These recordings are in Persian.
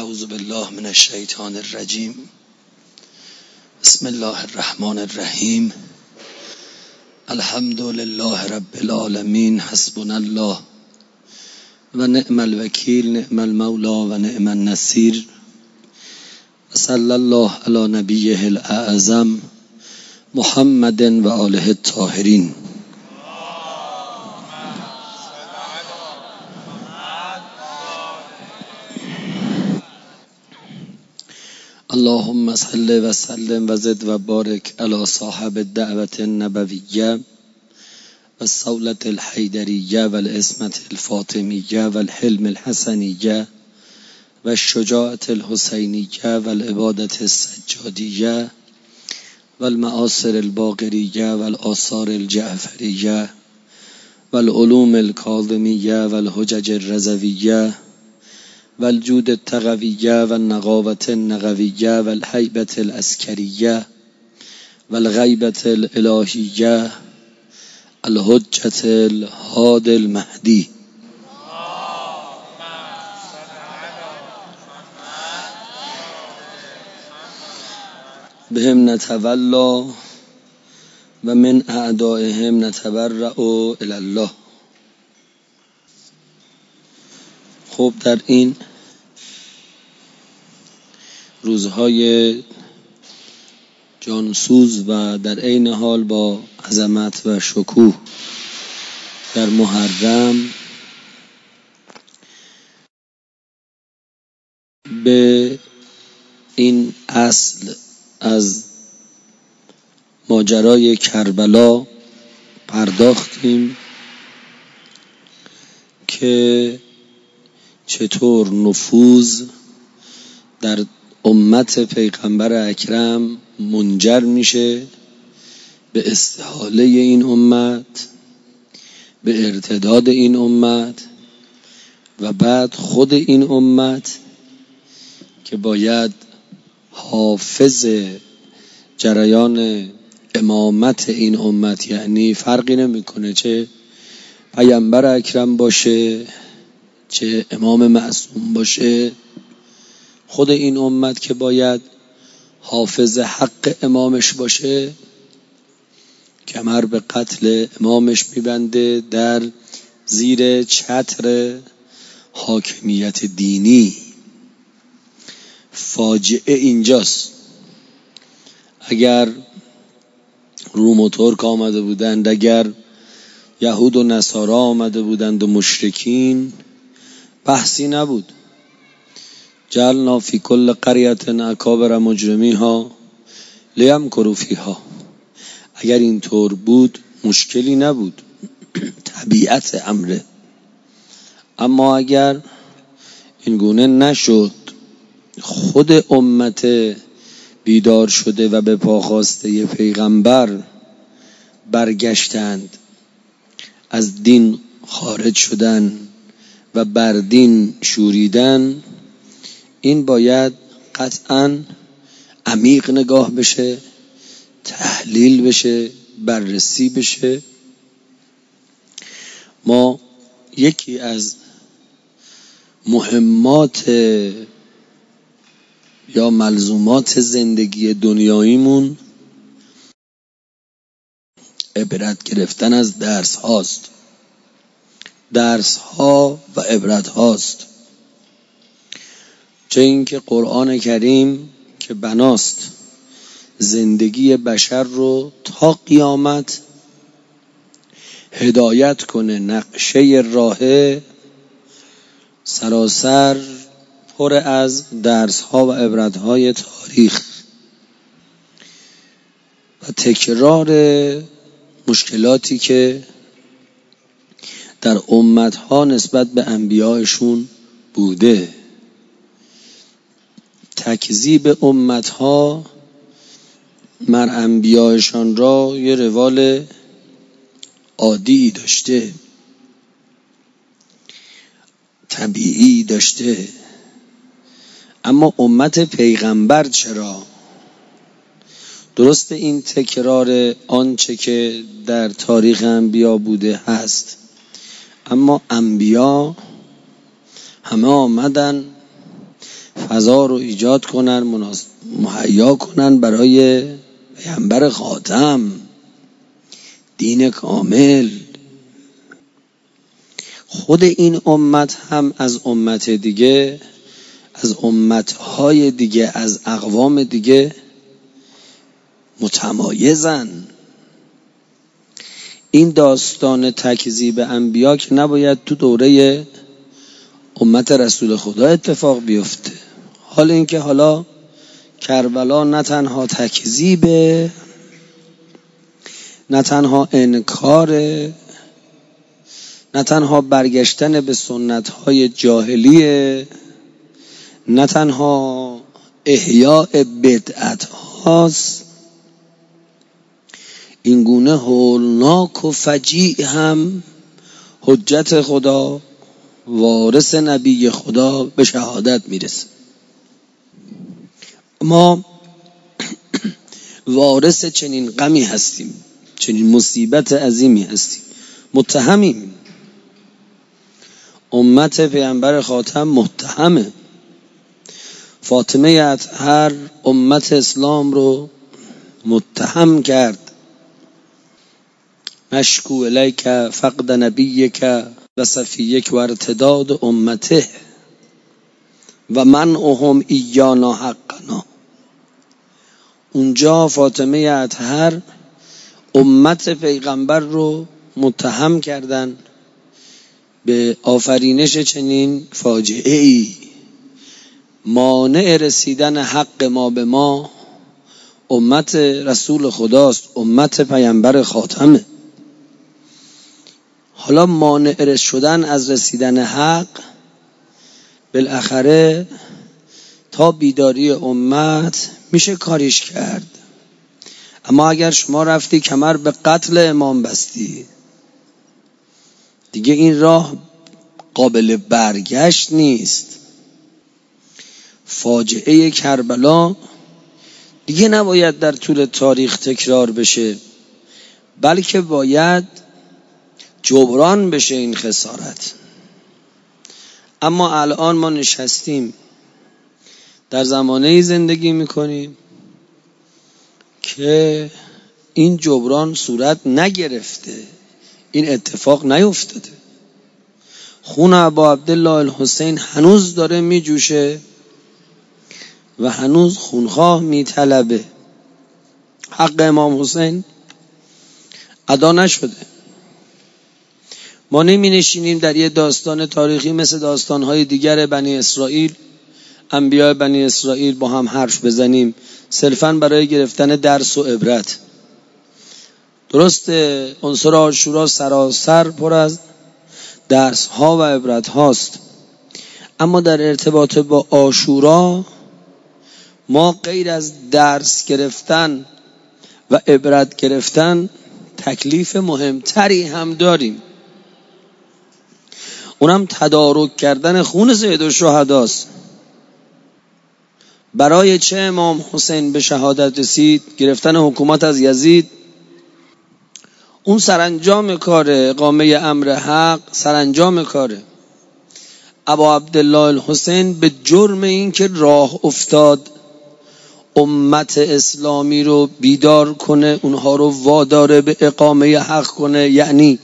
اعوذ بالله من الشیطان الرجیم. بسم الله الرحمن الرحیم. الحمد لله رب العالمین. حسبنا الله و نعم الوکیل، نعم المولا و نعم النصیر. و صلی الله علی نبیه الاعظم محمد و آله الطاهرین. اللهم صل و سلم و زد و بارک علی صاحب الدعوة النبویه و الصولة الحیدریه و العصمة الفاطمیه و الحلم الحسنیه و الشجاعة الحسینیه و العبادة السجادیه و المعاصر الباقریه و الآثار الجعفریه و العلوم الکاظمیه و الحجج الرضویه و الجود التقویه و النقاوة النقویه و الهیبة العسکریه و الغیبة الالهیه الحجة الهادی المهدی. بهم نتولا و من اعدائهم نتبرأ الی الله. خب در این روزهای جانسوز و در عین حال با عظمت و شکوه در محرم به این اصل از ماجرای کربلا پرداختیم که چطور نفوذ در امت پیغمبر اکرم منجر میشه به استحاله این امت، به ارتداد این امت و بعد خود این امت که باید حافظ جریان امامت این امت، یعنی فرقی نمیکنه چه پیغمبر اکرم باشه چه امام معصوم باشه، خود این امت که باید حافظ حق امامش باشه کمر به قتل امامش میبنده در زیر چتر حاکمیت دینی. فاجعه اینجاست. اگر روم و ترک آمده بودند، اگر یهود و نصارا آمده بودند و مشرکین، بحثی نبود. جعلنا فی کل قریة اکابر مجرمیها لیمکروا فیها. اگر اینطور بود مشکلی نبود، طبیعت امره. اما اگر این گونه نشد، خود امت بیدار شده و به پاخواسته پیغمبر برگشتند، از دین خارج شدن و بر دین شوریدن، این باید قطعاً عمیق نگاه بشه، تحلیل بشه، بررسی بشه. ما یکی از مهمات یا ملزومات زندگی دنیاییمون عبرت گرفتن از درس هاست. درس ها و عبرت هاست. چه اینکه قرآن کریم که بناست زندگی بشر رو تا قیامت هدایت کنه، نقشه راه سراسر پر از درس ها و عبرت های تاریخ و تکرار مشکلاتی که در امت ها نسبت به انبیایشون بوده. تکذیب امت ها مر انبیایشان را یه روال عادی داشته، طبیعی داشته. اما امت پیغمبر چرا؟ درست این تکرار آنچه که در تاریخ انبیا بوده هست، اما انبیا همه آمدن فضا رو ایجاد کنن، مهیا کنن برای پیامبر خاتم، دین کامل. خود این امت هم از امت دیگه، از امتهای دیگه، از اقوام دیگه متمایزن. این داستان تکذیب انبیا که نباید تو دوره امت رسول خدا اتفاق بیفته. حال اینکه حالا کربلا نه تنها تکذیبه، نه تنها انکاره، نه تنها برگشتن به سنت‌های جاهلیه، نه تنها احیاء بدعت هاست، این گونه هولناک و فجیع هم حجت خدا، وارث نبی خدا به شهادت میرسه. ما وارث چنین غمی هستیم، چنین مصیبت عظیمی هستیم، متهمیم. امت پیامبر خاتم متهمه. فاطمه اطهر امت اسلام رو متهم کرد. نشکو الیک فقد نبیک و صفیک و ارتداد امته و منعهم ایانا حقنا. اونجا فاطمه اطهر امت پیغمبر رو متهم کردن به آفرینش چنین فاجعه‌ای. مانع رسیدن حق ما به ما امت رسول خداست، امت پیامبر خاتمه. حالا مانع شدن از رسیدن حق بالاخره تا بیداری امت میشه کاریش کرد. اما اگر شما رفتی کمر به قتل امام بستی، دیگه این راه قابل برگشت نیست. فاجعه کربلا دیگه نباید در طول تاریخ تکرار بشه، بلکه باید جبران بشه این خسارت. اما الان ما نشستیم در زمانه‌ای زندگی میکنیم که این جبران صورت نگرفته، این اتفاق نیفتاده. خون ابا عبدالله الحسین هنوز داره میجوشه و هنوز خونخواه میطلبه. حق امام حسین ادا نشده. ما نمی نشینیم در یه داستان تاریخی مثل داستانهای دیگر بنی اسرائیل، انبیاء بنی اسرائیل با هم حرف بزنیم صرفاً برای گرفتن درس و عبرت. درست عنصر عاشورا سراسر پر از درس ها و عبرت هاست، اما در ارتباط با عاشورا ما غیر از درس گرفتن و عبرت گرفتن تکلیف مهمتری هم داریم. اونم تدارک کردن خون سید الشهداست. برای چه امام حسین به شهادت رسید؟ گرفتن حکومت از یزید. اون سرانجام کاره، اقامه امر حق سرانجام کاره. ابا عبدالله الحسین به جرم این که راه افتاد امت اسلامی رو بیدار کنه، اونها رو واداره به اقامه حق کنه، یعنی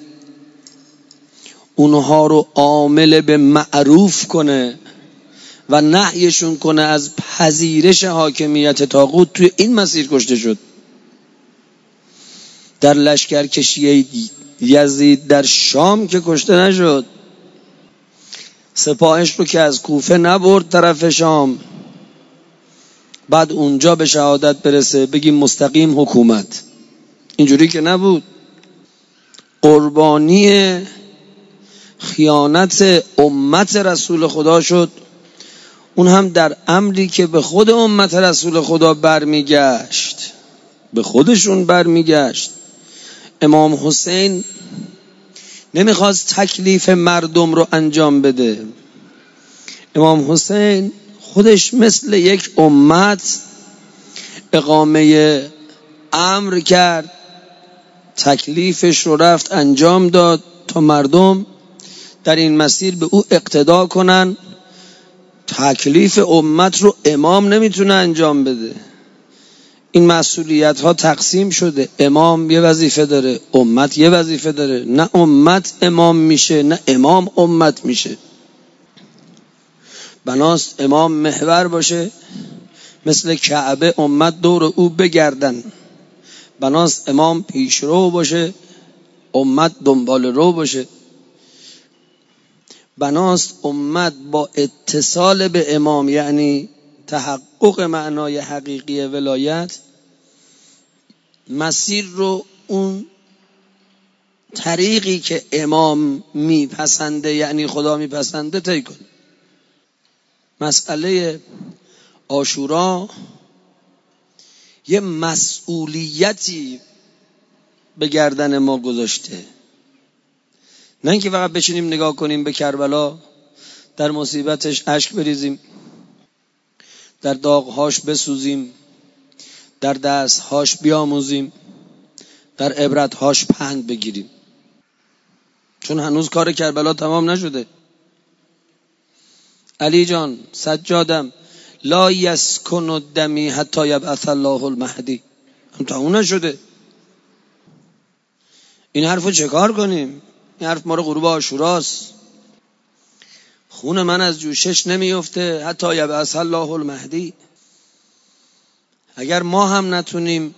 اونها رو عامل به معروف کنه و نهیشون کنه از پذیرش حاکمیت طاغوت، توی این مسیر کشته شد. در لشکرکشی یزید در شام که کشته نشد، سپاهش رو که از کوفه نبرد طرف شام، بعد اونجا به شهادت برسه بگیم مستقیم حکومت، اینجوری که نبود. قربانی خیانت امت رسول خدا شد، اون هم در امری که به خود امت رسول خدا برمیگشت، به خودشون برمیگشت. امام حسین نمیخواست تکلیف مردم رو انجام بده. امام حسین خودش مثل یک امت اقامه امر کرد، تکلیفش رو رفت انجام داد تا مردم در این مسیر به او اقتدا کنن تکلیف امت رو امام نمیتونه انجام بده. این مسئولیت ها تقسیم شده، امام یه وظیفه داره، امت یه وظیفه داره. نه امت امام میشه نه امام امت میشه. بناست امام محور باشه، مثل کعبه امت دور او بگردن. بناست امام پیشرو باشه، امت دنبال رو باشه. بناست امت با اتصال به امام، یعنی تحقق معنای حقیقی ولایت، مسیر رو اون طریقی که امام میپسنده، یعنی خدا میپسنده، طی کنه. مسئله عاشورا یه مسئولیتی به گردن ما گذاشته. نه اینکه فقط بشینیم نگاه کنیم به کربلا، در مصیبتش اشک بریزیم، در داغهاش بسوزیم، در دستهاش بیاموزیم، در عبرتهاش پند بگیریم. چون هنوز کار کربلا تمام نشده. علی جان سجادم لا یسکن الدمی حتی یبعث الله المهدی، هم تمام نشده. این حرفو چه کار کنیم؟ این حرف ما رو غروب عاشوراست. خون من از جوشش نمیفته حتی یبعث الله المهدی. اگر ما هم نتونیم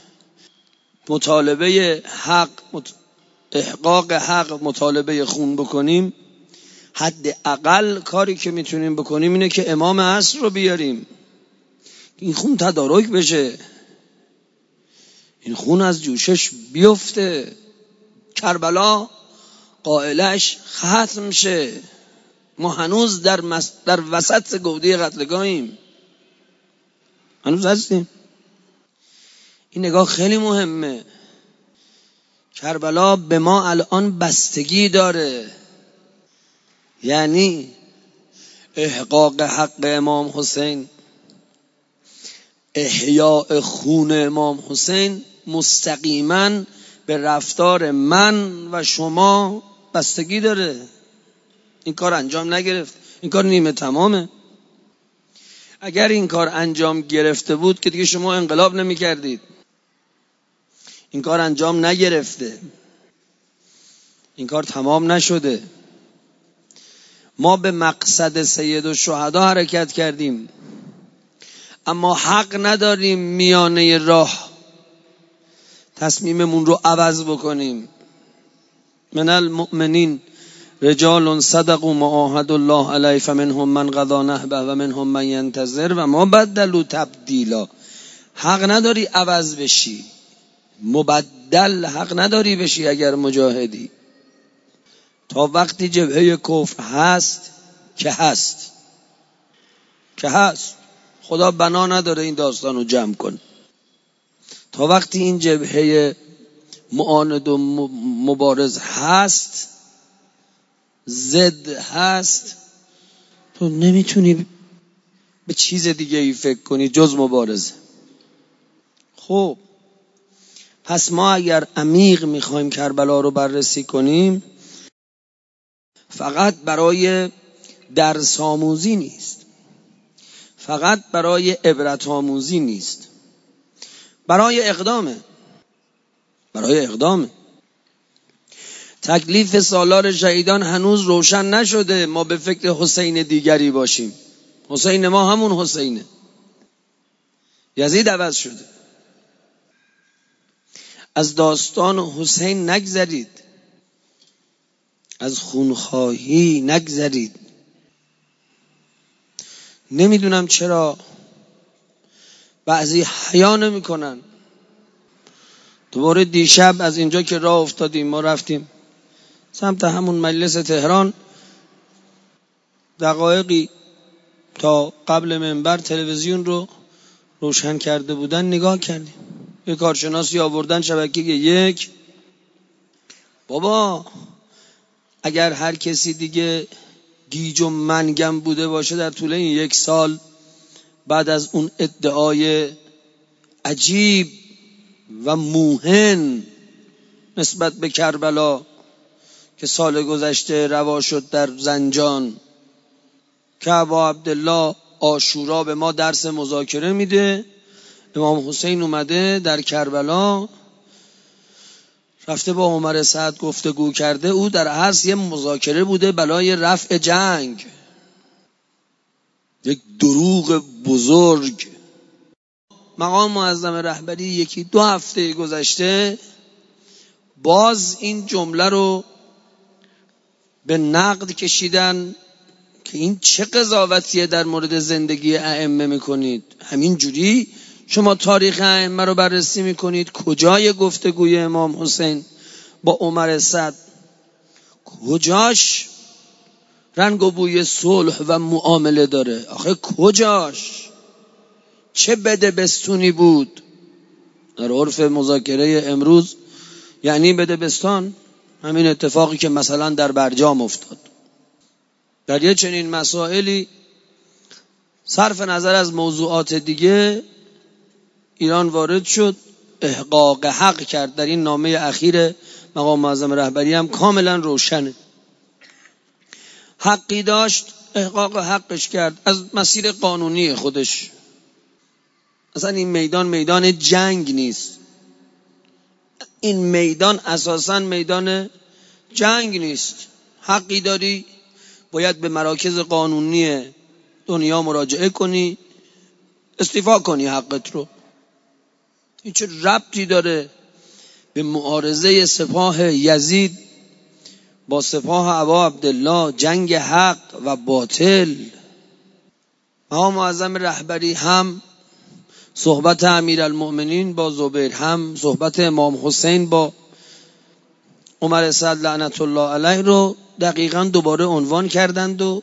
مطالبه حق، احقاق حق، مطالبه خون بکنیم، حداقل کاری که میتونیم بکنیم اینه که امام عصر رو بیاریم، این خون تدارک بشه، این خون از جوشش بیفته، کربلا قائلش ختم شه. ما هنوز در وسط گوده قتلگاهیم، هنوز هستیم. این نگاه خیلی مهمه. کربلا به ما الان بستگی داره، یعنی احقاق حق امام حسین، احیاء خون امام حسین مستقیما به رفتار من و شما بستگی داره. این کار انجام نگرفت، این کار نیمه تمامه. اگر این کار انجام گرفته بود که دیگه شما انقلاب نمی کردید. این کار انجام نگرفته، این کار تمام نشده. ما به مقصد سید الشهدا حرکت کردیم، اما حق نداریم میانه راه تصمیممون رو عوض بکنیم. من المؤمنین رجال صدقوا ما عاهدوا الله علیه فمنهم من قضی نحبه و منهم من ینتظر و ما بدلوا تبدیلا. حق نداری عوض بشی، مبدل حق نداری بشی. اگر مجاهدی تا وقتی جبهه کفر هست که هست خدا بنا نداره این داستان رو جمع کن. تا وقتی این جبهه معاند و مبارز هست، ضد هست، تو نمیتونی به چیز دیگه ای فکر کنی جز مبارزه. خب پس ما اگر عمیق میخوایم کربلا رو بررسی کنیم، فقط برای درس آموزی نیست، فقط برای عبرت آموزی نیست، برای اقدامه. تکلیف سالار شهیدان هنوز روشن نشده. ما به فکر حسین دیگری باشیم. حسین ما همون حسینه. یزید عوض شده. از داستان حسین نگذرید، از خونخواهی نگذرید. نمیدونم چرا بعضی حیا نمی کنن. دوباره دیشب از اینجا که راه افتادیم، ما رفتیم سمت همون مجلس تهران، دقایقی تا قبل منبر تلویزیون رو روشن کرده بودن، نگاه کردیم. یه کارشناسی آوردن شبکه 1. بابا اگر هر کسی دیگه گیج و منگم بوده باشه در طول این 1 سال، بعد از اون ادعای عجیب و موهن نسبت به کربلا که سال گذشته روا شد در زنجان، که ابا عبدالله عاشورا به ما درس مذاکره میده. امام حسین اومده در کربلا، رفته با عمر سعد گفتگو کرده. او در اصل یه مذاکره بوده برای رفع جنگ، یک دروغ بزرگ. مقام معظم رهبری 1-2 هفته گذشته باز این جمله رو به نقد کشیدن که این چه قضاوتیه در مورد زندگی ائمه میکنید. همین جوری شما تاریخ ائمه رو بررسی میکنید؟ کجای گفتگوی امام حسین با عمر سعد، کجاش رنگ و بوی صلح و معامله داره؟ آخه کجاش؟ چه بده بستونی بود؟ در عرف مذاکره امروز یعنی بده بستان همین اتفاقی که مثلا در برجام افتاد. در یه چنین مسائلی صرف نظر از موضوعات دیگه ایران وارد شد، احقاق حق کرد. در این نامه اخیر مقام معظم رهبری هم کاملا روشنه. حقی داشت، احقاق حقش کرد از مسیر قانونی خودش. اصلا این میدان جنگ نیست. این میدان اساساً میدان جنگ نیست. حقی داری، باید به مراکز قانونی دنیا مراجعه کنی، استیفا کنی حقت رو. این چه ربطی داره به معارضه سپاه یزید با سپاه ابا عبدالله، جنگ حق و باطل؟ مقام معظم رهبری هم صحبت امیرالمؤمنین با زبیر، هم صحبت امام حسین با عمر سعد لعنت الله علیه رو دقیقاً دوباره عنوان کردند و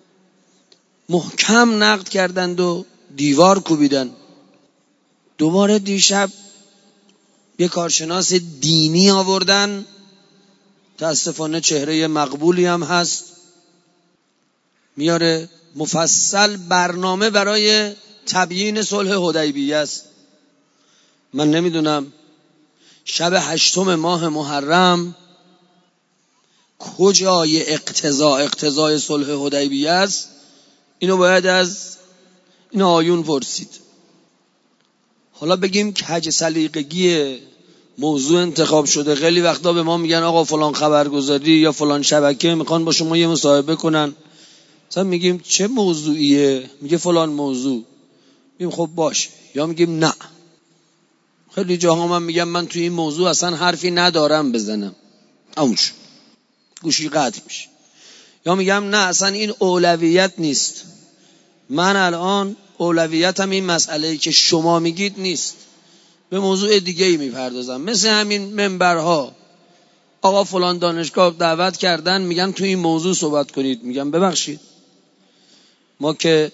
محکم نقد کردند و دیوار کوبیدن. دوباره دیشب یک کارشناس دینی آوردن، متاسفانه چهره مقبولی هم هست، میاره مفصل برنامه برای تبیین صلح حدیبیه است. من نمیدونم شب 8 ماه محرم کجای اقتضای صلح حدیبیه است؟ اینو باید از این آیون پرسید. حالا بگیم کج سلیقگی موضوع انتخاب شده. خیلی وقتا به ما میگن آقا فلان خبرگزاری یا فلان شبکه میخوان با شما یه مصاحبه کنن، مثلا میگیم چه موضوعیه؟ میگه فلان موضوع. میگیم خب باشه، یا میگیم نه. خیلی جاها من میگم من توی این موضوع اصلا حرفی ندارم بزنم، همونش گوشی قطع میشه. یا میگم نه اصلا این اولویت نیست، من الان اولویتم این مسئله‌ای که شما میگید نیست، به موضوع دیگه ای میپردازم. مثل همین منبرها، آقا فلان دانشگاه دعوت کردن میگن توی این موضوع صحبت کنید. میگم ببخشید ما که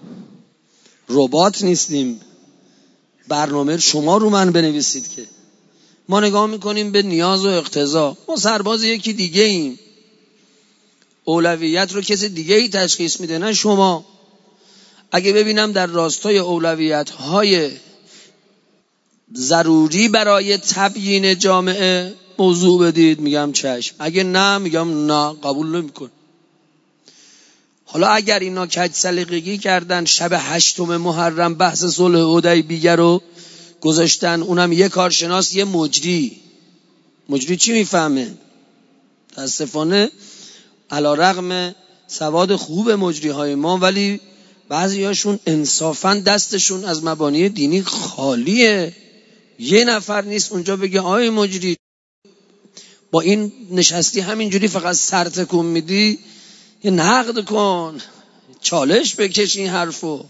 ربات نیستیم، برنامه شما رو من بنویسید که ما نگاه میکنیم به نیاز و اقتضا. ما سرباز یکی دیگه ایم، اولویت رو کسی دیگه ای تشخیص میده نه شما. اگه ببینم در راستای اولویت های ضروری برای تبیین جامعه موضوع بدید، میگم چشم. اگه نه میگم نه، قبول نمیکن. حالا اگر اینا کج سلیقگی کردن، شب 8 محرم بحث صلح حدیبیه رو گذاشتن، اونم یه کارشناس، یه مجری چی میفهمه؟ متاسفانه علیرغم سواد خوب مجری های ما، ولی بعضی هاشون انصافاً دستشون از مبانی دینی خالیه. یه نفر نیست اونجا بگه آی مجری با این نشستی همینجوری فقط سر تکون میدی، یه نقد کن، چالش بکش این حرفو.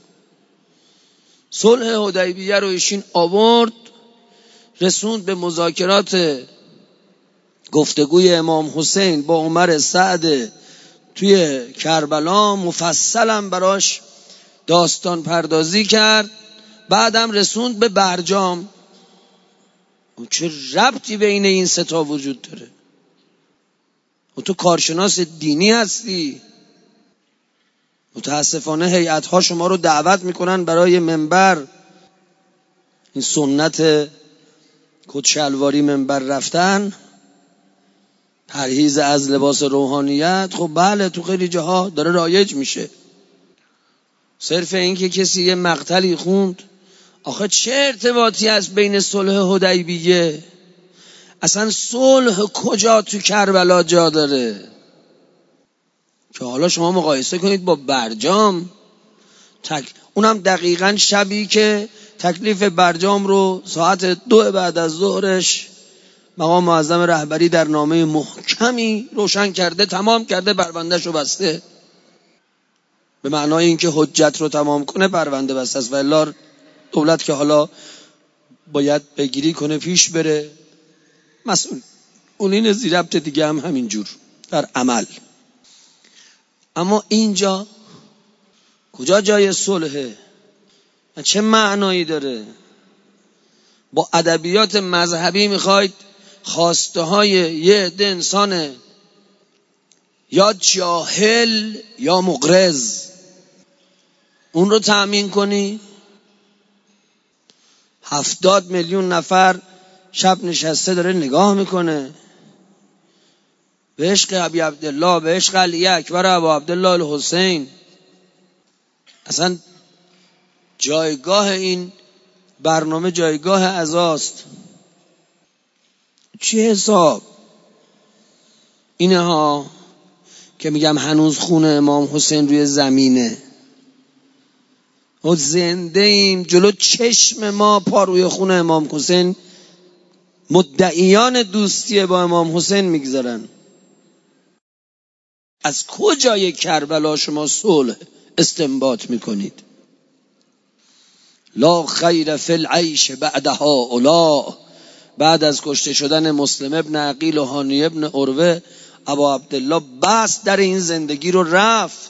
صلح حدیبیه رو ایشین آورد رسوند به مذاکرات گفتگوی امام حسین با عمر سعد توی کربلا، مفصلا براش داستان پردازی کرد. بعدم رسوند به برجام. چه ربطی بین این سه تا وجود داره؟ و تو کارشناس دینی هستی، متاسفانه هیئت‌ها شما رو دعوت میکنن برای منبر. این سنت کت-شلواری منبر رفتن، پرهیز از لباس روحانیت، خب بله تو خیلی جاها داره رایج میشه. صرف این که کسی یه مقتلی خوند، آخه چه ارتباطی هست بین صلح حدیبیه؟ اصلا صلح کجا تو کربلا جا داره که حالا شما مقایسه کنید با برجام؟ اونم دقیقاً شبی که تکلیف برجام رو ساعت 2 بعد از ظهرش مقام معظم رهبری در نامه محکمی روشن کرده، تمام کرده، پروندهش رو بسته. به معنای اینکه حجت رو تمام کنه پرونده بسته است، و الا دولت که حالا باید بگیری کنه پیش بره. مسئولین زیر ربط دیگه هم همینجور در عمل. اما اینجا کجا جای صلحه؟ چه معنایی داره؟ با ادبیات مذهبی میخواید خواسته های یه عده انسان یا جاهل یا مغرض اون رو تأمین کنی؟ 70 میلیون نفر شب نشسته داره نگاه میکنه به عشق ابی عبدالله، به عشق علی اکبر ابا عبدالله الحسین. اصلا جایگاه این برنامه جایگاه عزاست. چه حساب اینه ها که میگم هنوز خون امام حسین روی زمینه، ما زنده ایم، جلو چشم ما پا روی خون امام حسین مدعیان دوستی با امام حسین میگذارن. از کجای کربلا شما صلح استنباط میکنید؟ لا خیر فی العیش بعدها اولا. بعد از کشته شدن مسلم ابن عقیل و هانی ابن عروه، ابا عبدالله بس در این زندگی رو رفت.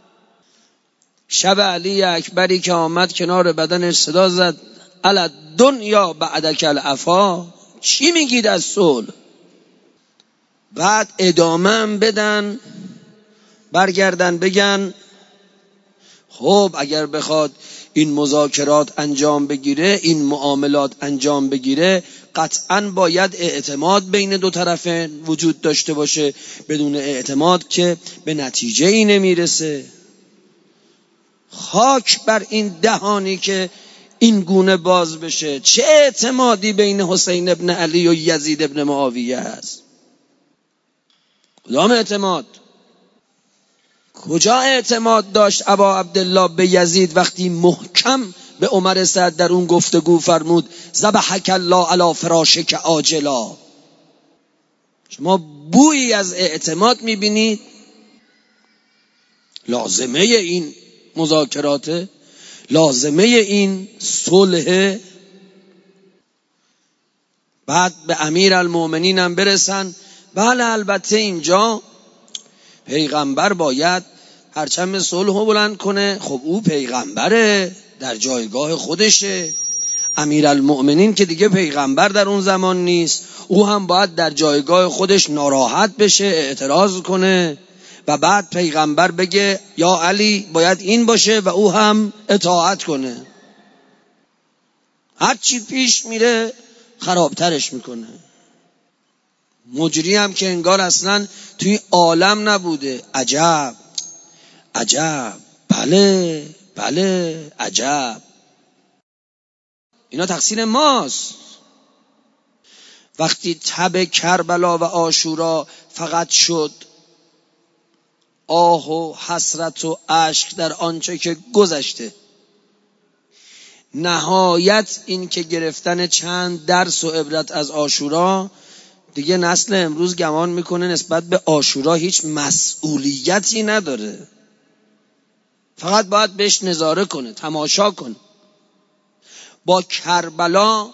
شب علی اکبری که آمد کنار بدنش صدا زد الا دنیا بعدک العفا. چی میگید از صلح؟ بعد ادامه هم بدن، برگردن بگن خب اگر بخواد این مذاکرات انجام بگیره، این معاملات انجام بگیره، قطعاً باید اعتماد بین دو طرفین وجود داشته باشه. بدون اعتماد که به نتیجه ای نمیرسه. خاک بر این دهانی که این گونه باز بشه. چه اعتمادی بین حسین ابن علی و یزید ابن معاویه است؟ کدام اعتماد؟ کجا اعتماد داشت ابا عبدالله به یزید وقتی محکم به عمر سعد در اون گفتگو فرمود ذبحک الله علی فراشک عاجلا؟ شما بویی از اعتماد میبینید؟ لازمه این مذاکرات، لازمه این صلح. بعد به امیرالمومنین هم برسن. بله البته اینجا پیغمبر باید پرچم صلح رو بلند کنه. خب او پیغمبره، در جایگاه خودشه. امیرالمؤمنین که دیگه پیغمبر در اون زمان نیست، او هم باید در جایگاه خودش ناراحت بشه، اعتراض کنه و بعد پیغمبر بگه یا علی باید این باشه و او هم اطاعت کنه. هر چی پیش میره خرابترش میکنه. مجری هم که انگار اصلا توی عالم نبوده. عجب عجب، بله بله عجب. اینا تقصیر ماست. وقتی تب کربلا و عاشورا فقط شد آه و حسرت و اشک در آنچه که گذشته، نهایت این که گرفتن چند درس و عبرت از عاشورا، دیگه نسل امروز گمان میکنه نسبت به عاشورا هیچ مسئولیتی نداره، فقط باید بهش نظاره کنه، تماشا کنه. با کربلا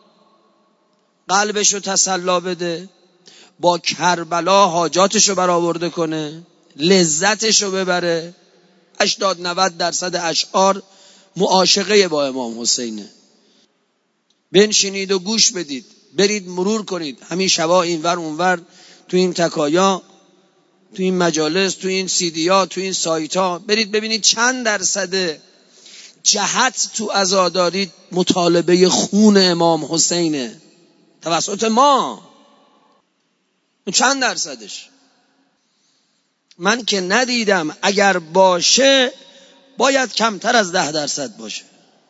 قلبشو تسلا بده، با کربلا حاجاتشو برآورده کنه، لذتشو ببره. 80-90% اشعار معاشقه با امام حسینه. بنشینید و گوش بدید، برید مرور کنید همین شبا اینور اونور، تو این تکایا، تو این مجالس، تو این سیدیا، تو این سایتا، برید ببینید چند درصد جهت تو عزاداری مطالبه خون امام حسینه توسط ما. چند درصدش؟ من که ندیدم. اگر باشه باید کمتر از 10% باشه.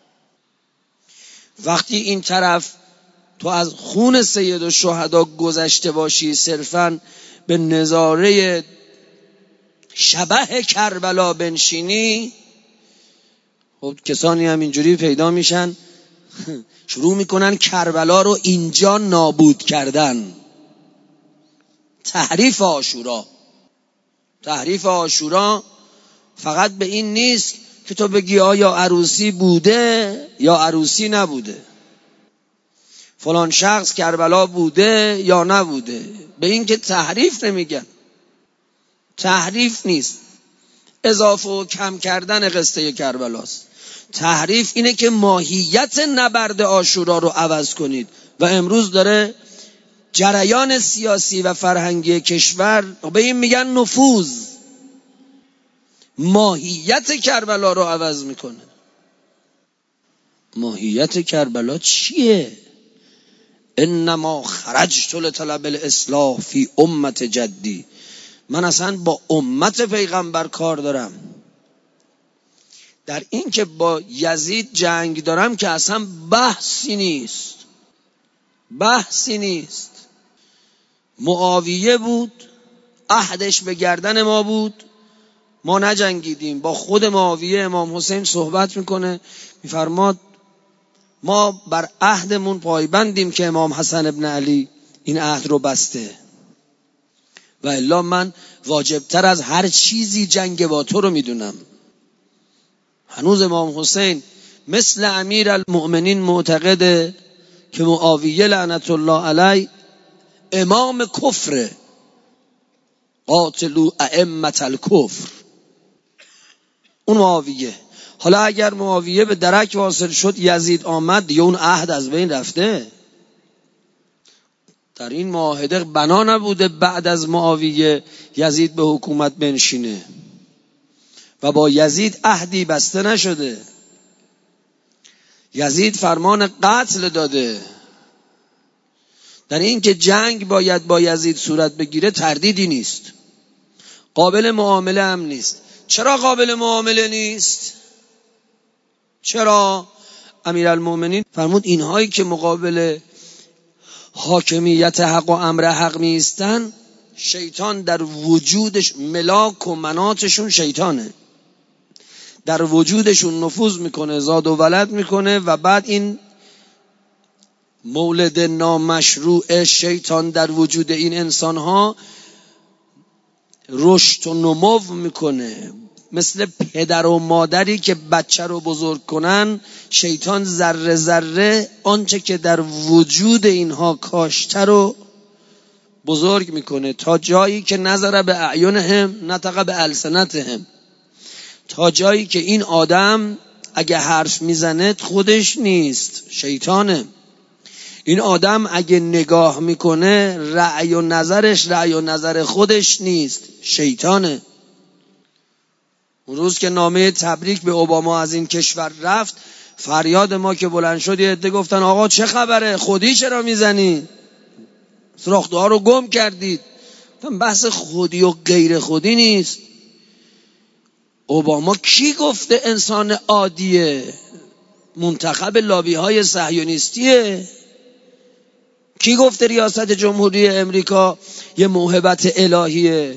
وقتی این طرف تو از خون سید الشهدا گذشته باشی، صرفاً به نظاره شبح کربلا بنشینی، خب کسانی هم اینجوری پیدا میشن شروع میکنن کربلا رو اینجا نابود کردن. تحریف عاشورا فقط به این نیست که تو بگی آیا عروسی بوده یا عروسی نبوده، فلان شخص کربلا بوده یا نبوده. به این که تحریف نمیگن. تحریف نیست اضافه و کم کردن قصه کربلاست. تحریف اینه که ماهیت نبرد عاشورا رو عوض کنید. و امروز داره جریان سیاسی و فرهنگی کشور به این میگن نفوذ، ماهیت کربلا رو عوض میکنه. ماهیت کربلا چیه؟ انما خرجت لطلب الاصلاح فی امت جدی. من اصلا با امت پیغمبر کار دارم. در این که با یزید جنگ دارم که اصلا بحثی نیست. معاویه بود، عهدش به گردن ما بود، ما نجنگیدیم. با خود معاویه امام حسین صحبت میکنه، میفرماد ما بر عهدمون پایبندیم که امام حسن ابن علی این عهد رو بسته، و الا من واجبتر از هر چیزی جنگ با تو رو میدونم. هنوز امام حسین مثل امیر المؤمنین معتقده که معاویه لعنت الله علیه امام کفره، قاتلوا ائمة الکفر. اون معاویه. حالا اگر معاویه به درک واصل شد، یزید آمد، دیگه اون عهد از بین رفته. در این معاهده بنا نبوده بعد از معاویه یزید به حکومت بنشینه و با یزید عهدی بسته نشده. یزید فرمان قتل داده. در این که جنگ باید با یزید صورت بگیره تردیدی نیست. قابل معامله هم نیست. چرا قابل معامله نیست؟ چرا؟ امیرالمومنین فرمود اینهایی که مقابل حاکمیت حق و امر حق میستن، شیطان در وجودش، ملاک و مناتشون شیطانه، در وجودشون نفوذ میکنه، زاد و ولد میکنه و بعد این مولد نامشروع شیطان در وجود این انسانها رشد و نمو میکنه. مثل پدر و مادری که بچه رو بزرگ کنن، شیطان ذره ذره آنچه که در وجود اینها کاشته رو بزرگ میکنه، تا جایی که نظر به اعینهم نطق به السنتهم، تا جایی که این آدم اگه حرف میزنه خودش نیست، شیطانه. این آدم اگه نگاه میکنه رأی و نظرش رأی و نظر خودش نیست، شیطانه. اون روز که نامه تبریک به اوباما از این کشور رفت، فریاد ما که بلند شد، یه عده گفتن آقا چه خبره؟ خودی چرا میزنی؟ سوراخ‌ها رو گم کردید. بحث خودی و غیر خودی نیست. اوباما کی گفته انسان عادیه؟ منتخب لابی های صهیونیستیه. کی گفته ریاست جمهوری امریکا یه موهبت الهیه؟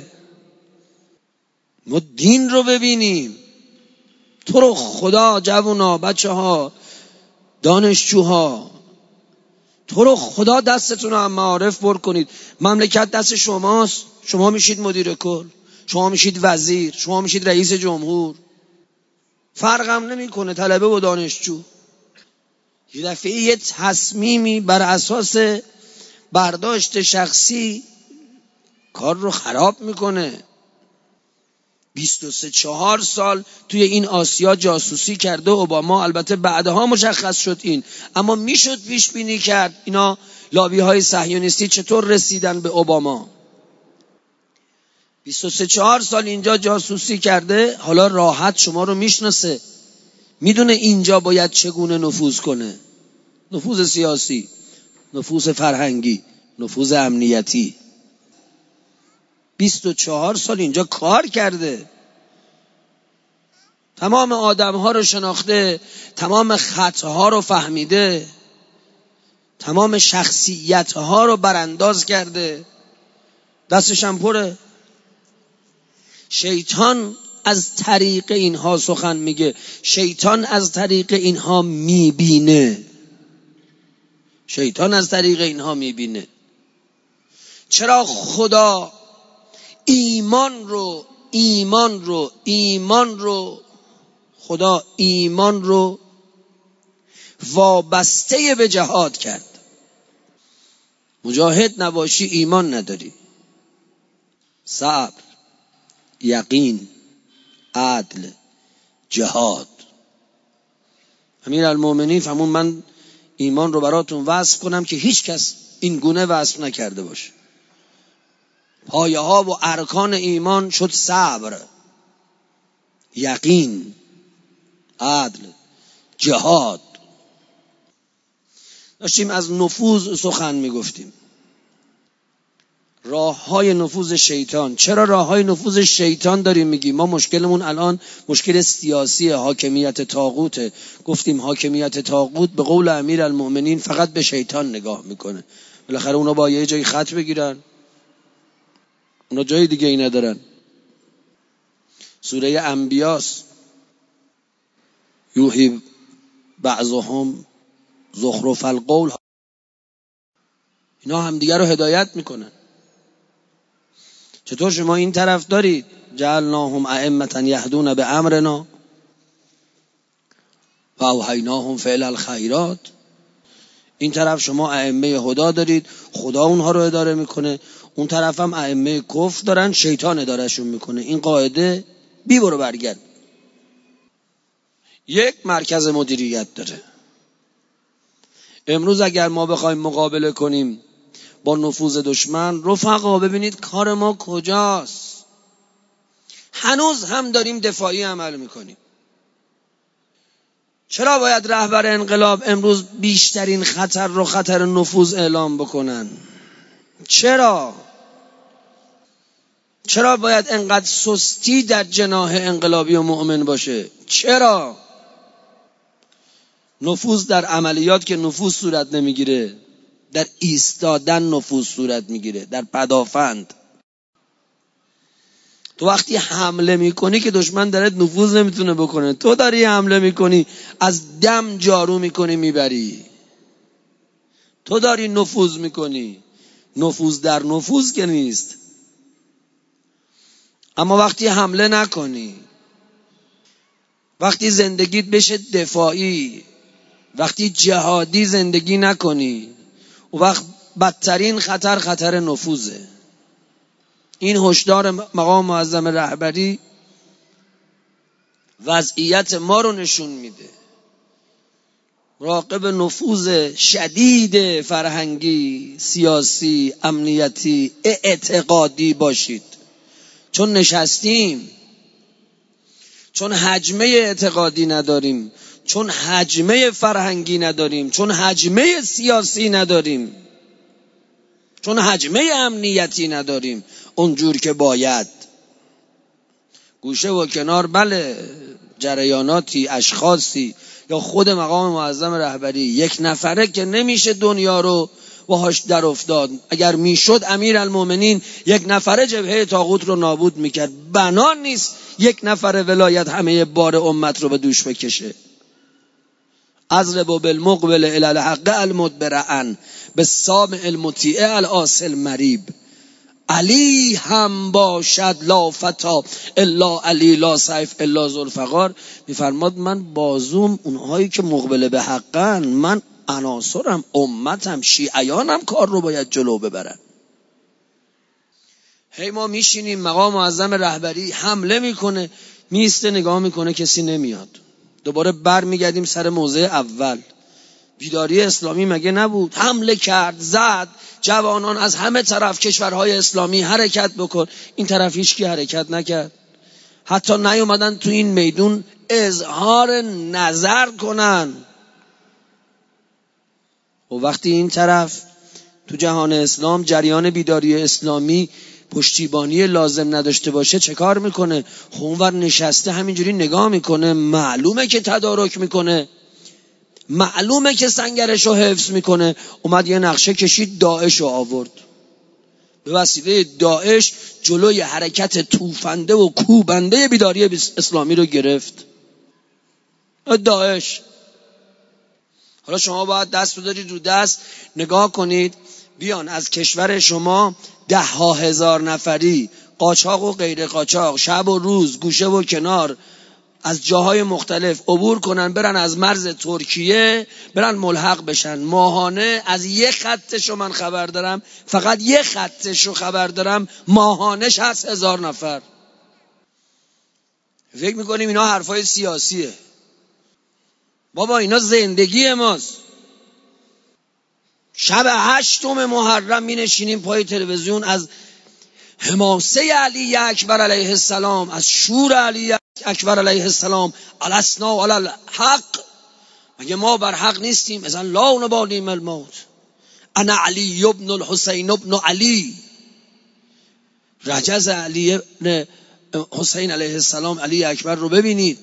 ما دین رو ببینیم. تو رو خدا جوونا، بچه ها، دانشجوها، تو رو خدا دستتون رو هم معارف پر کنید. مملکت دست شماست. شما میشید مدیر کل، شما میشید وزیر، شما میشید رئیس جمهور. فرقم نمیکنه طلبه و دانشجو. یه دفعه یه تصمیمی بر اساس برداشت شخصی کار رو خراب میکنه. 23-4 سال توی این آسیا جاسوسی کرده اوباما. البته بعدها مشخص شد این، اما میشد پیش بینی کرد اینا لابی های صهیونیستی چطور رسیدن به اوباما. 23-4 سال اینجا جاسوسی کرده، حالا راحت شما رو میشناسه، میدونه اینجا باید چگونه نفوذ کنه. نفوذ سیاسی، نفوذ فرهنگی، نفوذ امنیتی. 24 سال اینجا کار کرده. تمام آدم‌ها رو شناخته، تمام خطاها رو فهمیده، تمام شخصیت‌ها رو برانداز کرده، دستش هم پره. شیطان از طریق اینها سخن میگه، شیطان از طریق اینها میبینه، شیطان از طریق اینها میبینه. چرا خدا خدا ایمان رو وابسته به جهاد کرد؟ مجاهد نباشی ایمان نداری. صبر، یقین، عدل، جهاد. امیرالمومنین فرمود من ایمان رو براتون وصف کنم که هیچ کس این گونه وصف نکرده باشه. پایه ها و ارکان ایمان شد صبر، یقین، عدل، جهاد. داشتیم از نفوذ سخن میگفتیم، راه های نفوذ شیطان. چرا راه های نفوذ شیطان داریم میگیم؟ ما مشکلمون الان مشکل سیاسی، حاکمیت طاغوته. گفتیم حاکمیت طاغوت به قول امیرالمومنین فقط به شیطان نگاه میکنه. بالاخره اونا با یه جای خط بگیرن، اونا جای دیگه ای ندارن. سوره انبیاست، یوحی بعضهم زخرف القول. اینا هم دیگر رو هدایت میکنن. چطور شما این طرف دارید جعلناهم ائمة یهدون بامرنا و اوحیناهم فعل الخیرات، این طرف شما ائمه هدا دارید، خدا اونها رو اداره میکنه، اون طرف هم ائمه کفر دارن، شیطان ادارهشون میکنه. این قاعده بی برو برگرد. یک مرکز مدیریت داره. امروز اگر ما بخوایم مقابله کنیم با نفوذ دشمن، رفقا ببینید کار ما کجاست. هنوز هم داریم دفاعی عمل میکنیم. چرا باید رهبر انقلاب امروز بیشترین خطر رو خطر نفوذ اعلام بکنن؟ چرا باید انقدر سستی در جناح انقلابی و مؤمن باشه؟ چرا؟ نفوذ در عملیات که نفوذ صورت نمیگیره، در ایستادن نفوذ صورت میگیره، در پدافند. تو وقتی حمله میکنی که دشمن درت نفوذ نمیتونه بکنه، تو داری حمله میکنی، از دم جارو میکنی میبری، تو داری نفوذ میکنی. نفوذ در نفوذ که نیست. اما وقتی حمله نکنی، وقتی زندگیت بشه دفاعی، وقتی جهادی زندگی نکنی، و وقت بدترین خطر نفوذه. این هشدار مقام معظم رهبری وضعیت ما رو نشون میده. مراقب نفوذ شدید فرهنگی، سیاسی، امنیتی، اعتقادی باشید. چون نشستیم، چون حجمه اعتقادی نداریم، چون حجمه فرهنگی نداریم، چون حجمه سیاسی نداریم، چون حجمه امنیتی نداریم اونجور که باید. گوشه و کنار بله، جریاناتی، اشخاصی یا خود مقام معظم رهبری، یک نفره که نمیشه دنیا رو باهاش در افتاد. اگر میشد امیرالمومنین یک نفره جبهه طاغوت رو نابود میکرد. بنا نیست یک نفره ولایت همه بار امت رو به دوش بکشه. اضرب بالمقبل الی الحق المدبرعن بالسامع المطیع العاصی المریب. علی هم باشد لا فتا الا علی، لا سیف الا ذوالفقار. میفرماد من بازوم اونهایی که مقبل به حقن، من عناصرم، امتم، شیعیانم کار رو باید جلو ببرن. هی ما میشینیم، مقام معظم رهبری حمله میکنه، میسته نگاه میکنه، کسی نمیاد. دوباره بر میگردیم سر موضع اول. بیداری اسلامی مگه نبود؟ حمله کرد، زد، جوانان از همه طرف کشورهای اسلامی حرکت بکن. این طرف هیچ کی حرکت نکرد. حتی نیومدن تو این میدون اظهار نظر کنن. و وقتی این طرف تو جهان اسلام جریان بیداری اسلامی پشتیبانی لازم نداشته باشه چه کار میکنه؟ اونور نشسته همینجوری نگاه میکنه، معلومه که تدارک میکنه، معلومه که سنگرشو حفظ میکنه. اومد یه نقشه کشید، داعش رو آورد، به وسیله داعش جلوی حرکت توفنده و کوبنده بیداری اسلامی رو گرفت. داعش. حالا شما باید دست بذارید رو دست نگاه کنید، بیان از کشور شما 10,000 نفری قاچاق و غیر قاچاق شب و روز گوشه و کنار از جاهای مختلف عبور کنن، برن از مرز ترکیه برن ملحق بشن. ماهانه از یه خطشو من خبر دارم، فقط یه خطشو خبر دارم، ماهانه 60,000 نفر. فکر میکنیم اینا حرفای سیاسیه. بابا اینا زندگی ماست. شب 8 محرم می نشینیم پای تلویزیون، از حماسه علی اکبر علیه السلام، از شور علی اکبر علیه السلام، الاسنا علی الحق، مگه ما بر حق نیستیم؟ اذن لا نبالیم الموت، انا علی ابن الحسین ابن علی. رجز علی ابن حسین علیه السلام، علی اکبر رو ببینید،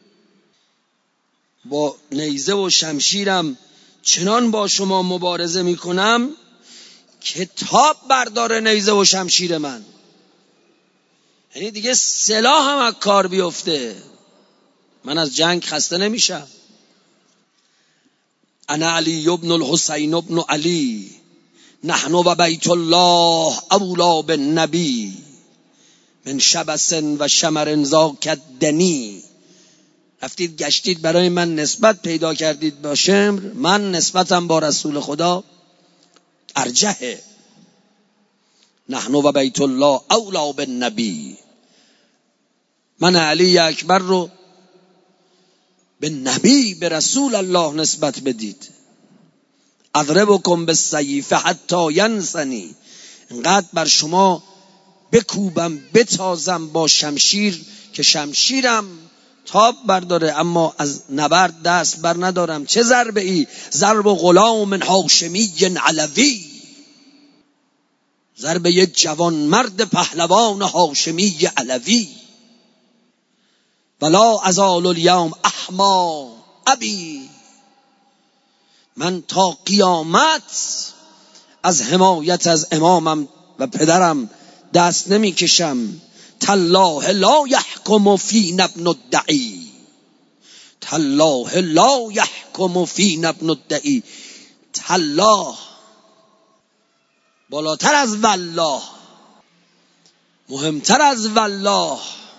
با نیزه و شمشیرم چنان با شما مبارزه میکنم که تاب برداره نیزه و شمشیر من. یعنی دیگه سلاح هم از کار بیفته، من از جنگ خسته نمیشم. انا علی ابن الحسین ابن علی، نحن و بیت الله اولا بالنبی، من شبس و شمر ذاک دنی. رفتید گشتید برای من نسبت پیدا کردید با شمر، من نسبتم با رسول خدا ارجحه. نحن و بیت الله اولا بالنبی، من علی اکبر رو به نبی، به رسول الله نسبت بدید. اضربکم بالسیف حتی ینسنی، اینقدر بر شما بکوبم بتازم با شمشیر که شمشیرم تاب برداره، اما از نبرد دست بر ندارم. چه ضربه ای؟ ضرب غلام هاشمی علوی، ضربه یک جوان مرد پهلوان هاشمی علوی. ولا ازال الیوم احما ابی، من تا قیامت از حمایت از امامم و پدرم دست نمی کشم. تالله لا یحکم فینا ابن الدعی، تالله لا یحکم فینا ابن الدعی. تالله بالاتر از والله، مهمتر از والله.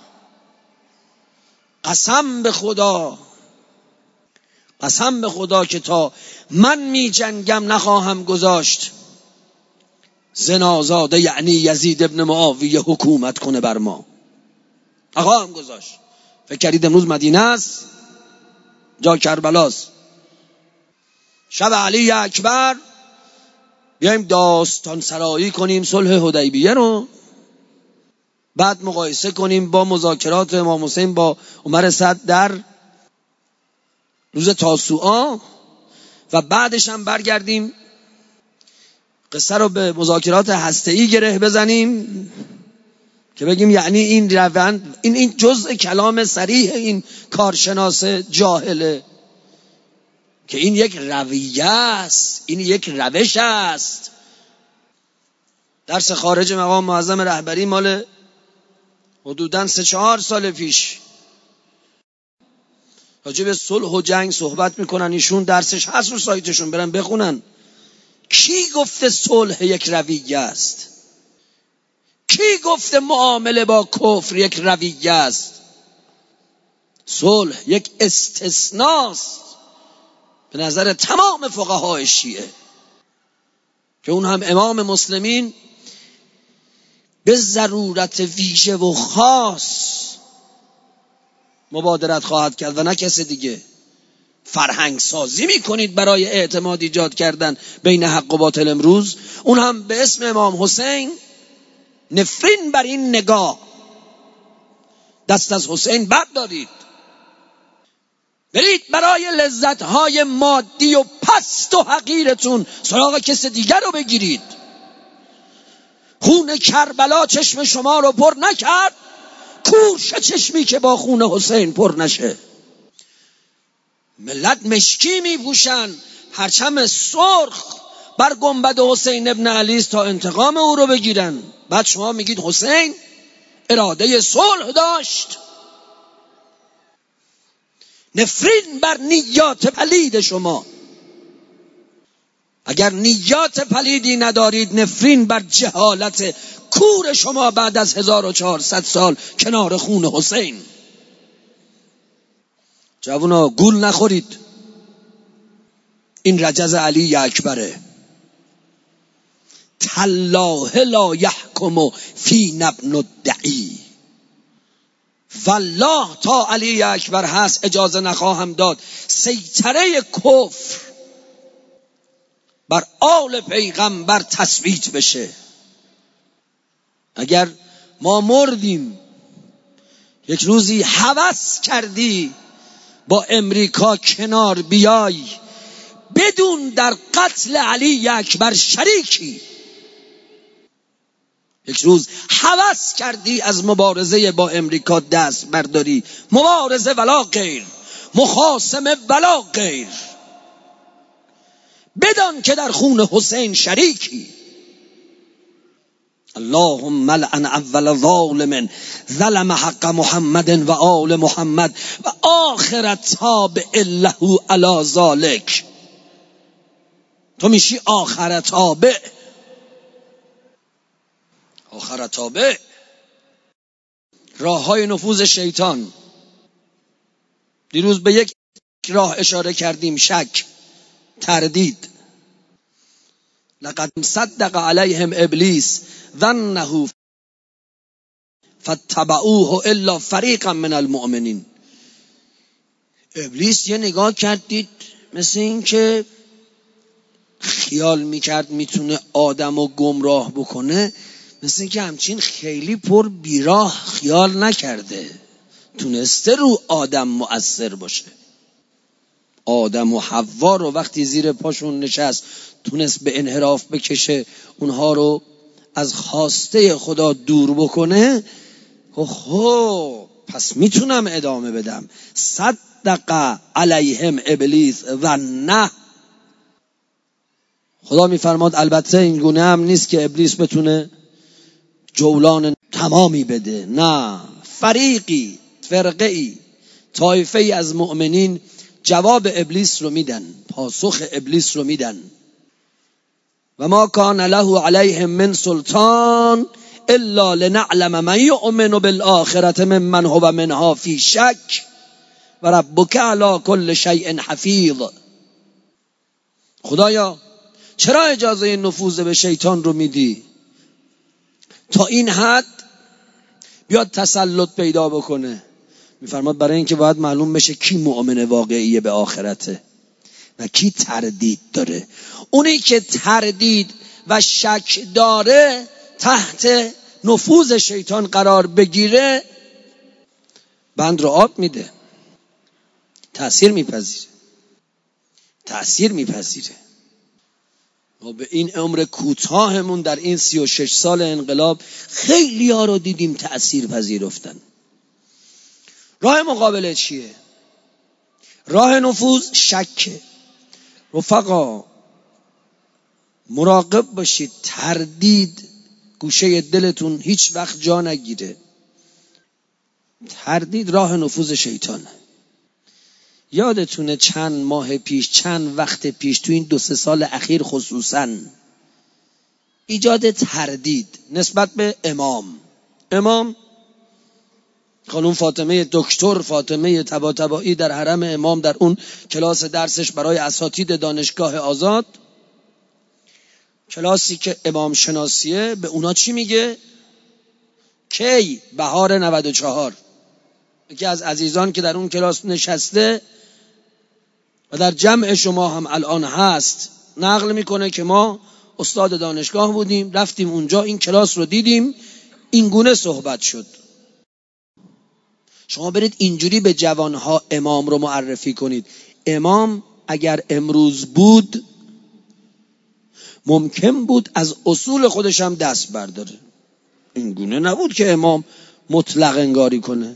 قسم به خدا، قسم به خدا که تا من می جنگم نخواهم گذاشت زنازاده یعنی یزید ابن معاویه حکومت کنه بر ما. نخواهم گذاشت. فکر کردید امروز مدینه است؟ جا کربلاست. شب علی اکبر بیایم داستان سرایی کنیم صلح حدیبیه رو، بعد مقایسه کنیم با مذاکرات امام حسین با عمر صدر در روز تاسوعا، و بعدش هم برگردیم قصه رو به مذاکرات هسته‌ای گره بزنیم که بگیم یعنی این روند، این جزء کلام صریح این کارشناس جاهله که این یک رویه است، این یک روش است. درس خارج مقام معظم رهبری مال حدوداً 3-4 سال پیش راجع به صلح و جنگ صحبت میکنن، ایشون درسش هست رو سایتشون، برن بخونن. کی گفته صلح یک رویه است؟ کی گفته معامله با کفر یک رویه است؟ صلح یک استثناست به نظر تمام فقهای شیعه، که اون هم امام مسلمین به ضرورت ویژه و خاص مبادرت خواهد کرد و نه کسی دیگه. فرهنگ سازی میکنید برای اعتماد ایجاد کردن بین حق و باطل امروز، اون هم به اسم امام حسین. نفرین بر این نگاه، دست از حسین بردارید، برید برای لذتهای مادی و پست و حقیرتون سراغ کس دیگر رو بگیرید. خون کربلا چشم شما رو پر نکرد، کورش چشمی که با خون حسین پر نشه. ملت مشکی میپوشن، پرچم سرخ بر گنبد حسین ابن علی است تا انتقام او رو بگیرن. بعد شما میگید حسین اراده صلح داشت. نفرین بر نیات پلید شما. اگر نیات پلیدی ندارید، نفرین بر جهالت کور شما بعد از 1400 سال کنار خون حسین. جوونا گول نخورید، این رجز علی اکبره. تالله لا یحکم فینا ابن الدعی. والله تا علی اکبر هست اجازه نخواهم داد سیطره کفر بر آل پیغمبر تثبیت بشه. اگر ما مردیم یک روزی هوس کردی با امریکا کنار بیای بدون در قتل علی اکبر شریکی، یک روز هوس کردی از مبارزه با امریکا دست برداری، مبارزه ولا غیر، مخاصمه ولا غیر، بدان که در خون حسین شریکی. اللهم لعن اول ظالم ظلم حق محمد و آل محمد و آخر تابع له علی ذلک. تو میشی آخر تابع. آخر تابع راه های نفوذ شیطان. دیروز به یک راه اشاره کردیم، شک، تردید. لقد صدق علیهم ابلیس ظنه فاتبعوه الا فریقا من المؤمنین. ابلیس یه نگاه کردید مثل این که خیال میکرد میتونه آدمو گمراه بکنه، مثل این که همچین خیلی پر بیراه خیال نکرده، تونسته رو آدم مؤثر باشه. آدم و حوا رو وقتی زیر پاشون نشست تونست به انحراف بکشه، اونها رو از خواسته خدا دور بکنه. خب پس میتونم ادامه بدم. صدق علیهم ابلیس و نه. خدا میفرماد البته این گونه هم نیست که ابلیس بتونه جولان تمامی بده، نه، فریقی، فرقه‌ای، طایفه‌ای از مؤمنین جواب ابلیس رو میدن، پاسخ ابلیس رو میدن. و ما کان له علیهم من سلطان الا لنعلم من یؤمن بالآخرة ممن هو منها فی شک و ربک علی کل شیء حفیظ. خدایا چرا اجازه نفوذ به شیطان رو میدی؟ تا این حد بیاد تسلط پیدا بکنه. میفرماد برای اینکه باید معلوم بشه کی مؤمن واقعیه به آخرته و کی تردید داره. اونی که تردید و شک داره تحت نفوذ شیطان قرار بگیره، بند رو آب میده، تأثیر میپذیره. ما به این عمر کوتاهمون در این 36 سال انقلاب خیلی ها رو دیدیم تأثیر پذیرفتن. راه مقابله چیه؟ راه نفوذ شکه. رفقا مراقب باشید تردید گوشه دلتون هیچ وقت جا نگیره. تردید راه نفوذ شیطانه. یادتونه چند ماه پیش، چند وقت پیش، تو این 2-3 سال اخیر خصوصا ایجاد تردید نسبت به امام خانم فاطمه، دکتر فاطمه طباطبایی در حرم امام، در اون کلاس درسش برای اساتید دانشگاه آزاد، کلاسی که امام شناسیه، به اونا چی میگه؟ کی؟ بهار 94. یکی از عزیزان که در اون کلاس نشسته و در جمع شما هم الان هست نقل میکنه که ما استاد دانشگاه بودیم، رفتیم اونجا، این کلاس رو دیدیم، این گونه صحبت شد. شما برید اینجوری به جوانها امام رو معرفی کنید. امام اگر امروز بود ممکن بود از اصول خودش هم دست برداره. این گونه نبود که امام مطلق انگاری کنه.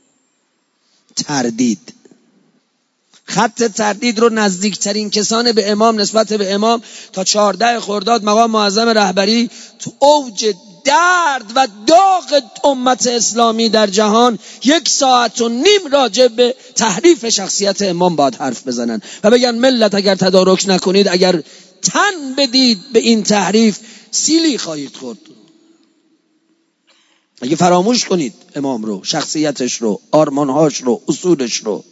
تردید، خط تردید رو نزدیکترین کسان به امام نسبت به امام تا 14 خرداد مقام معظم رهبری تو اوج درد و داغ امت اسلامی در جهان 1.5 ساعت راجع به تحریف شخصیت امام باید حرف بزنن و بگن ملت اگر تدارک نکنید، اگر تن بدید به این تحریف، سیلی خواهید خورد. اگه فراموش کنید امام رو، شخصیتش رو، آرمانهاش رو، اصولش رو.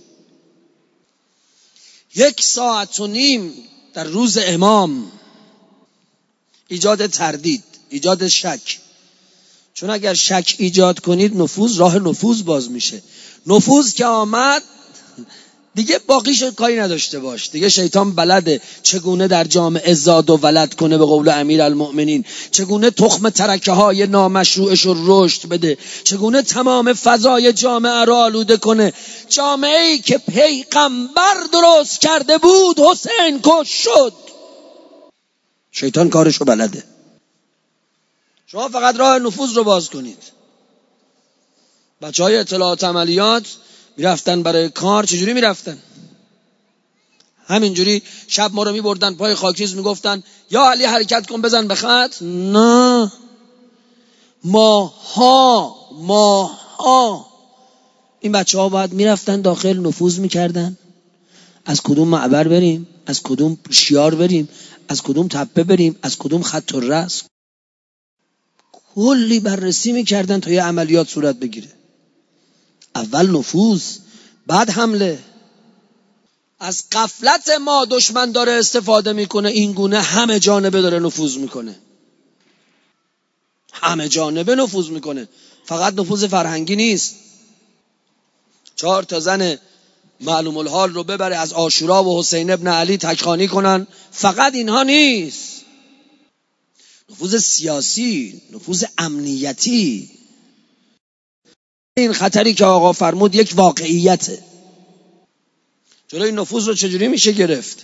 1.5 ساعت در روز امام ایجاد تردید، ایجاد شک. چون اگر شک ایجاد کنید راه نفوذ باز میشه. نفوذ که آمد دیگه باقیش کاری نداشته باش. دیگه شیطان بلده چگونه در جامعه زاد و ولد کنه، به قول امیرالمؤمنین، چگونه تخم ترکه های نامشروعش رو رشد بده، چگونه تمام فضای جامعه رو آلوده کنه. جامعه‌ای که پیغمبر درست کرده بود حسین کش شد. شیطان کارشو بلده. شما فقط راه نفوذ رو باز کنید. بچهای اطلاعات عملیات میرفتن برای کار. چجوری میرفتن؟ همینجوری شب ما رو میبردن پای خاکریز، میگفتن یا علی حرکت کن بزن به خط. نه، ماها این بچه ها باید میرفتن داخل، نفوذ میکردن. از کدوم معبر بریم، از کدوم شیار بریم، از کدوم تپه بریم، از کدوم خط الرأس، کلی بررسی میکردن تا یه عملیات صورت بگیره. اول نفوذ، بعد حمله. از غفلت ما دشمن داره استفاده میکنه، این گونه همه جانبه داره نفوذ میکنه. همه جانبه نفوذ میکنه، فقط نفوذ فرهنگی نیست. 4 تا زن معلوم الحال رو ببره از عاشورا و حسین ابن علی تکخانی کنن، فقط اینها نیست. نفوذ سیاسی، نفوذ امنیتی. این خطری که آقا فرمود یک واقعیته. جلوی نفوذ رو چجوری میشه گرفت؟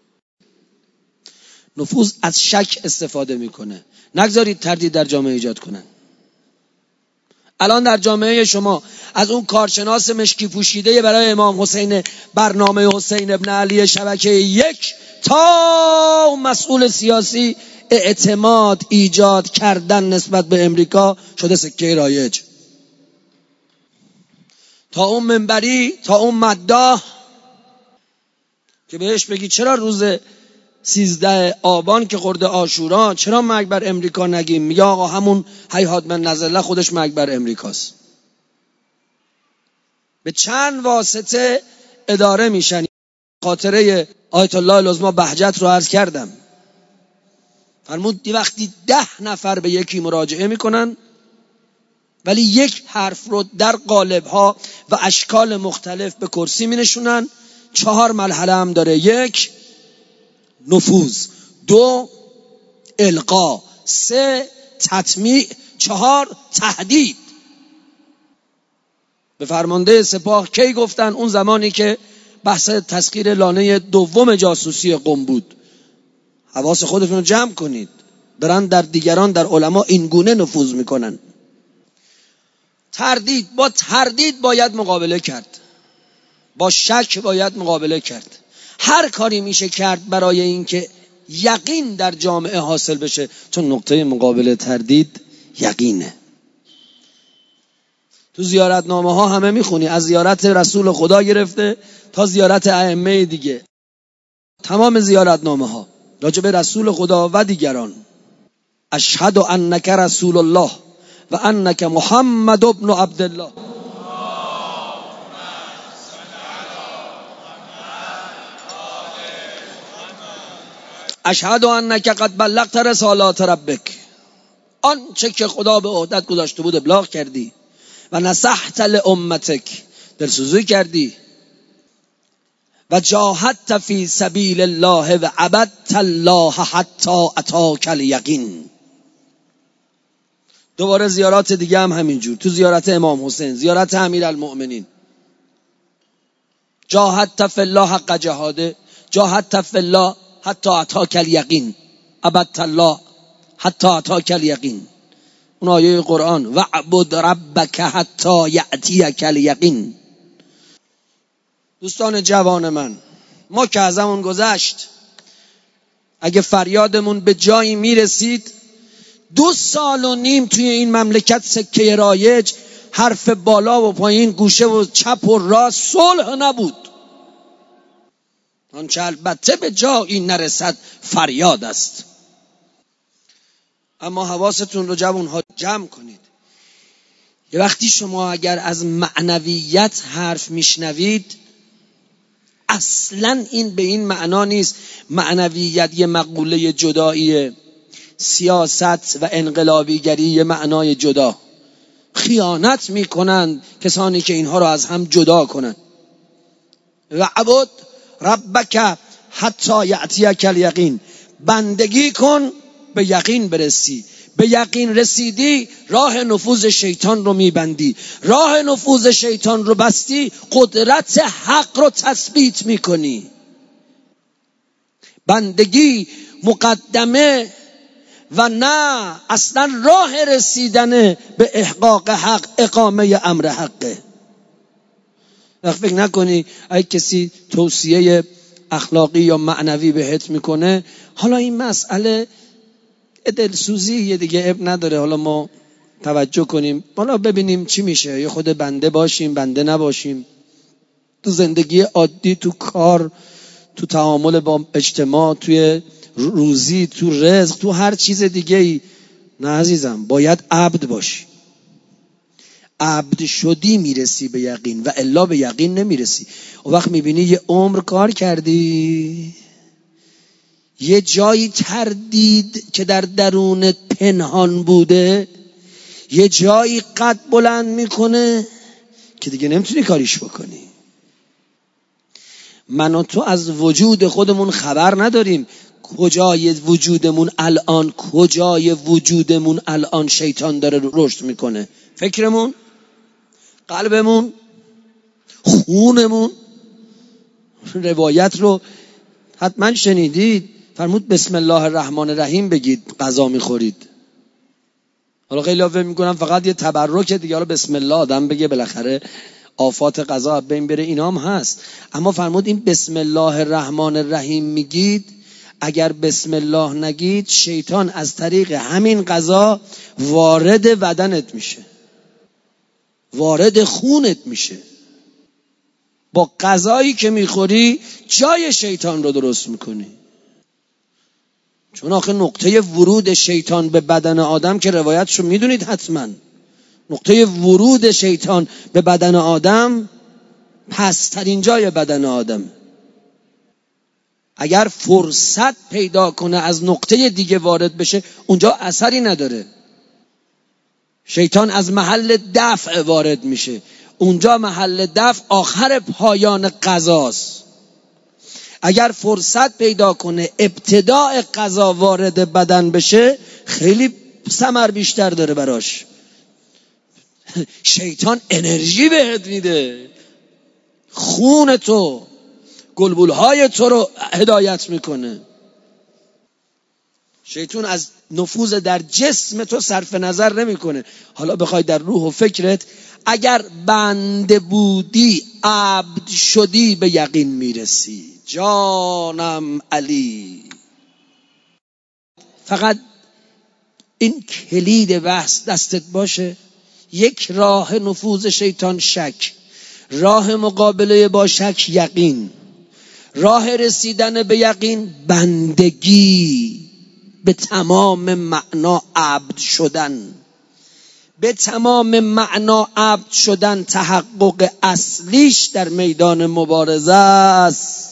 نفوذ از شک استفاده میکنه. نگذارید تردید در جامعه ایجاد کنن. الان در جامعه شما از اون کارشناس مشکی پوشیده برای امام حسین، برنامه حسین ابن علی شبکه 1 تا مسئول سیاسی، اعتماد ایجاد کردن نسبت به امریکا شده سکه رایج. تا اون منبری، تا اون مداح که بهش بگی چرا روز 13 آبان که خورده عاشورا چرا مرگ بر امریکا نگیم، میگه آقا همون هیهات من نزله خودش مرگ بر امریکاست. به چند واسطه اداره میشن. خاطره آیت الله العظمی بهجت رو عرض کردم. فرمود وقتی 10 نفر به یکی مراجعه میکنن ولی یک حرف رو در قالب‌ها و اشکال مختلف به کرسی مینشونن، 4 مرحله هم داره. 1 نفوذ، 2 القا، 3 تطمیع، 4 تهدید. به فرمانده سپاه کی گفتن؟ اون زمانی که بحث تسخیر لانه 2 جاسوسی قم بود. حواس خودتون رو جمع کنید، برن در دیگران، در علما این گونه نفوذ میکنن. تردید، با تردید باید مقابله کرد، با شک باید مقابله کرد. هر کاری میشه کرد برای اینکه یقین در جامعه حاصل بشه، چون نقطه مقابل تردید یقینه. تو زیارتنامه ها همه میخونی، از زیارت رسول خدا گرفته تا زیارت ائمه دیگه، تمام زیارتنامه ها راجع به رسول خدا و دیگران. اشهد انک رسول الله و انک محمد ابن عبدالله. اشهد انک قد بلغت رسالات ربک، آنچه که خدا به عهدت گذاشته بود ابلاغ کردی. و نصحت لامتک، دلسوزی کردی. و جاهدت فی سبیل الله و عبدت الله حتی اتاک الیقین. دوباره زیارات دیگه هم همینجور، تو زیارت امام حسین، زیارت امیرالمؤمنین. جاهدت فی الله حق جهاده، جاهدت فی الله حتی اتاک الیقین. عبدت الله حتی اتاک الیقین. اون آیه قرآن وعبد ربک حتی یأتیک الیقین. دوستان جوان من، ما که ازمون گذشت، اگه فریادمون به جایی میرسید 2.5 سال توی این مملکت سکه رایج، حرف بالا و پایین، گوشه و چپ و راست، صلح نبود. آنچه البته به جایی نرسد فریاد است. اما حواستون رو جوانها جمع کنید. یه وقتی شما اگر از معنویت حرف میشنوید، اصلا این به این معنا نیست معنویت یه مقوله جداییه، سیاست و انقلابیگری یه معنای جدا. خیانت میکنند کسانی که اینها رو از هم جدا کنند. وعبد ربک حتی یأتیک الیقین. بندگی کن به یقین برسی. به یقین رسیدی، راه نفوذ شیطان رو میبندی. راه نفوذ شیطان رو بستی، قدرت حق رو تثبیت میکنی. بندگی مقدمه و نه اصلا راه رسیدن به احقاق حق اقامه امر حقه. فکر نکنی اگه کسی توصیه اخلاقی یا معنوی بهت میکنه، حالا این مسئله دلسوزی دیگه اب نداره، حالا ما توجه کنیم، حالا ببینیم چی میشه، یا خود بنده باشیم بنده نباشیم، تو زندگی عادی، تو کار، تو تعامل با اجتماع، توی روزی، تو رزق، تو هر چیز دیگه ای. نه عزیزم، باید عبد باشی. عبد شدی میرسی به یقین، و الا به یقین نمیرسی. اون وقت میبینی یه عمر کار کردی، یه جایی تردید که در درونت پنهان بوده، یه جایی قد بلند میکنه که دیگه نمیتونی کاریش بکنی. من و تو از وجود خودمون خبر نداریم. کجای وجودمون الان شیطان داره رشد میکنه؟ فکرمون، قلبمون، خونمون. روایت رو حتما شنیدید، فرمود بسم الله الرحمن الرحیم بگید غذا میخورید. حالا خیلی فکر میکنم فقط یه تبرک دیگه، حالا بسم الله آدم بگه بالاخره آفات غذا بین بره، اینا هم هست. اما فرمود این بسم الله الرحمن الرحیم میگید، اگر بسم الله نگید شیطان از طریق همین غذا وارد بدنت میشه، وارد خونت میشه. با غذایی که میخوری جای شیطان رو درست میکنی. چون آخه نقطه ورود شیطان به بدن آدم که روایتشو میدونید حتما، نقطه ورود شیطان به بدن آدم پسترین جای بدن آدم. اگر فرصت پیدا کنه از نقطه دیگه وارد بشه، اونجا اثری نداره. شیطان از محل دفع وارد میشه، اونجا محل دفع آخر پایان غذاست. اگر فرصت پیدا کنه ابتداء غذا وارد بدن بشه، خیلی ثمر بیشتر داره براش. شیطان انرژی بهت میده، خون تو، گلبولهای تو رو هدایت میکنه. شیطان از نفوذ در جسم تو صرف نظر نمیکنه. حالا بخوای در روح و فکرت، اگر بنده بودی، عبد شدی، به یقین میرسی. جانم علی. فقط این کلید بحث دستت باشه. یک راه نفوذ شیطان شک، راه مقابله با شک یقین، راه رسیدن به یقین بندگی، به تمام معنا عبد شدن. به تمام معنا عبد شدن تحقق اصلیش در میدان مبارزه است.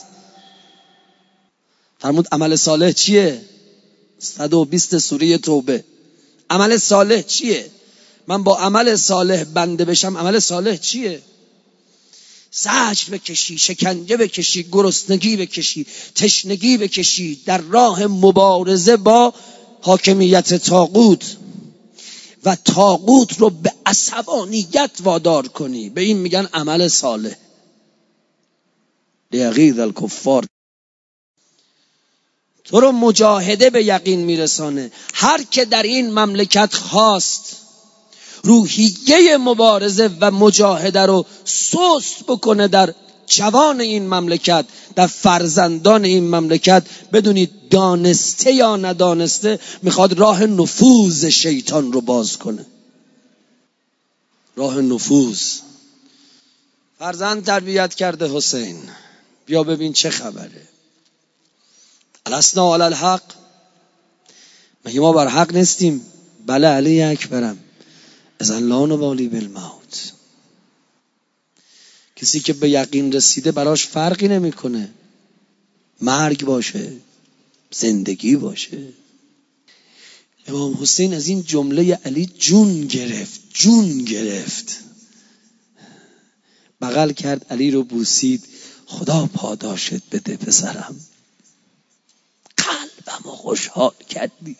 فرمود عمل صالح چیه؟ 120 سوره توبه. عمل صالح چیه؟ من با عمل صالح بنده بشم. عمل صالح چیه؟ زجر بکشی، شکنجه بکشی، گرسنگی بکشی، تشنگی بکشی در راه مبارزه با حاکمیت طاغوت و طاغوت رو به عصبانیت وادار کنی. به این میگن عمل صالح. لیغیظ الکفار. تو رو مجاهده به یقین میرسانه. هر که در این مملکت خواست روحیه مبارزه و مجاهده رو سست بکنه در جوان این مملکت، در فرزندان این مملکت، بدونید دانسته یا ندانسته میخواد راه نفوذ شیطان رو باز کنه. راه نفوذ. فرزند تربیت کرده حسین، بیا ببین چه خبره. الاسنا علی الحق، مگه ما بر حق نیستیم؟ بله علی اکبرم، اذن لا نبالی بالموت. کسی که به یقین رسیده براش فرقی نمیکنه مرگ باشه زندگی باشه. امام حسین از این جمله علی جون گرفت. بغل کرد علی رو بوسید. خدا پاداشت بده پسرم، قلبمو خوشحال کردی.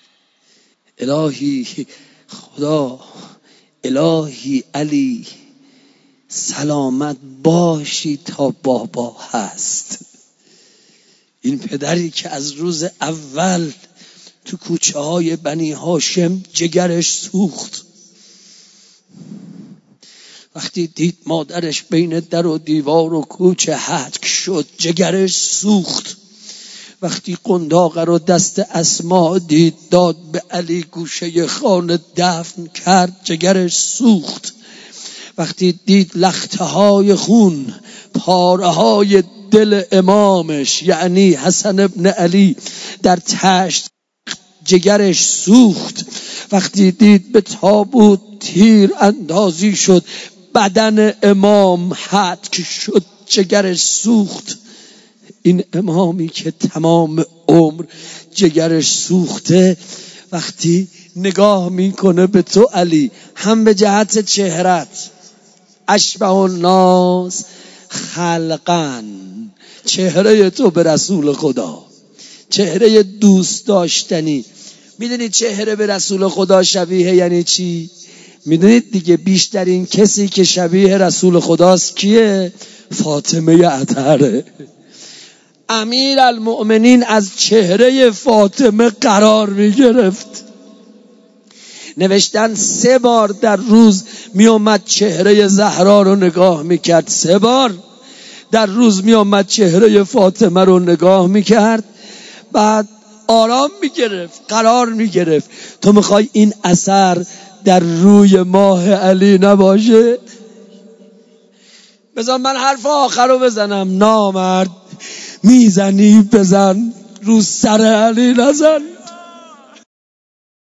الهی خدا، الهی علی سلامت باشی تا بابا هست. این پدری که از روز اول تو کوچه های بنی هاشم جگرش سوخت، وقتی دید مادرش بین در و دیوار و کوچه هتک شد جگرش سوخت. وقتی قنداق رو دست اسما دید داد به علی گوشه خانه دفن کرد جگرش سوخت. وقتی دید لخته های خون پاره های دل امامش یعنی حسن ابن علی در تشت جگرش سوخت. وقتی دید به تابوت تیر اندازی شد بدن امام هتک شد جگرش سوخت. این امامی که تمام عمر جگرش سوخته وقتی نگاه میکنه به تو علی، هم به جهت چهرت اشبه الناس خلقن، چهره تو به رسول خدا، چهره دوست داشتنی. میدونید چهره به رسول خدا شبیه یعنی چی؟ میدونید دیگه، بیشترین کسی که شبیه رسول خداست کیه؟ فاطمه اطهره. امیر المؤمنین از چهره فاطمه قرار میگرفت. نوشتن 3 بار در روز میومد چهره زهرا رو نگاه میکرد، 3 بار در روز میومد چهره فاطمه رو نگاه میکرد، بعد آرام میگرفت، قرار میگرفت. تو میخوای این اثر در روی ماه علی نباشه؟ بذار من حرف آخر رو بزنم. نامرد میزنی بزن، رو سر علی نزن.